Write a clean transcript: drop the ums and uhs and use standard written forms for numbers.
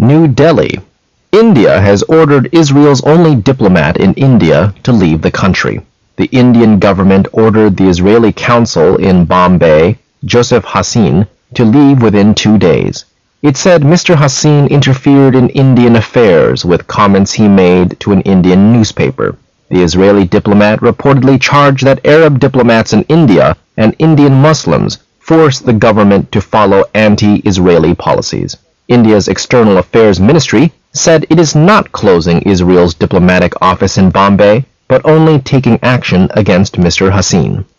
New Delhi. India has ordered Israel's only diplomat in India to leave the country. The Indian government ordered the Israeli consul in Bombay, Joseph Hassin, to leave within 2 days. It said Mr. Hassin interfered in Indian affairs with comments he made to an Indian newspaper. The Israeli diplomat reportedly charged that Arab diplomats in India and Indian Muslims forced the government to follow anti-Israeli policies. India's External Affairs Ministry said it is not closing Israel's diplomatic office in Bombay, but only taking action against Mr. Hassin.